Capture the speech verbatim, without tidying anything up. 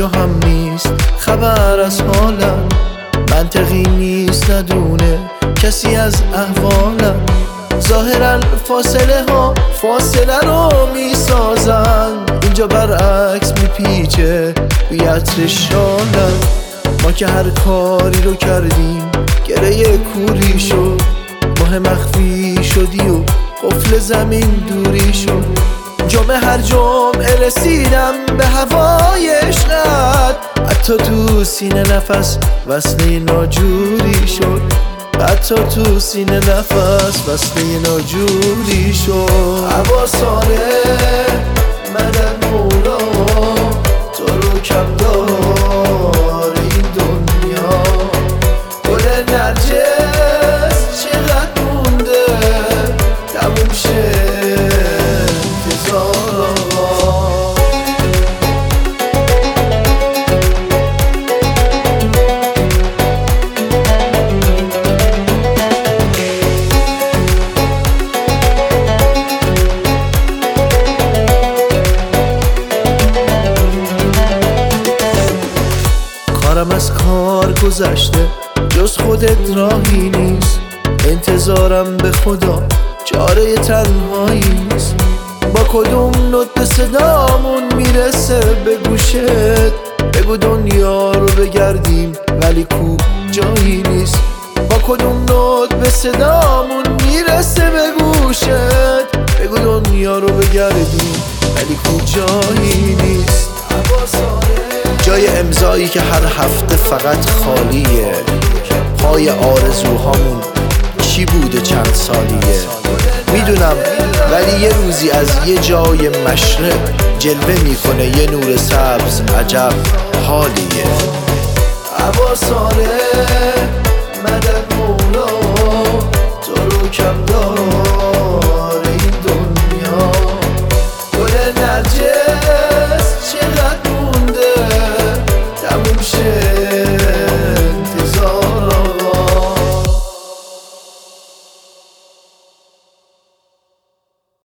و هم نیست خبر از حالم، منطقی نیست ندونه کسی از احوالم. ظاهرا فاصله ها فاصله رو میسازن، اینجا برعکس میپیچه توی عطر شالم. ما که هر کاری رو کردیم گره کوری شد، ماه مخفی شدی و قفل زمین دوری شد. جمعه هر جمعه رسیدم به هوای عشقت، حتی تو سینه نفس وصله ناجوری شد، حتی تو سینه نفس وصله ناجوری شد. حواسانه مدد مولا تو رو کم دار این دنیا، گل نرجس چقدر مونده تموم شه انتظار. کارم از کار گذشته جز خودت راهی نیست، انتظارم به خدا چاره تنهایی نیست. با کدوم نوت به صدامون میرسه به گوشت، بگو دنیا رو بگردیم ولی کو جایی نیست. با کدوم نوت به صدامون میرسه به گوشت، بگو دنیا رو بگردیم ولی کو جایی نیست. جای امضایی که هر هفته فقط خالیه، پای آرزوهامون چی بوده چند سالیه. میدونم ولی یه روزی از یه جای مشرق جلوه میکنه یه نور سبز، عجب حالیه. حواسانه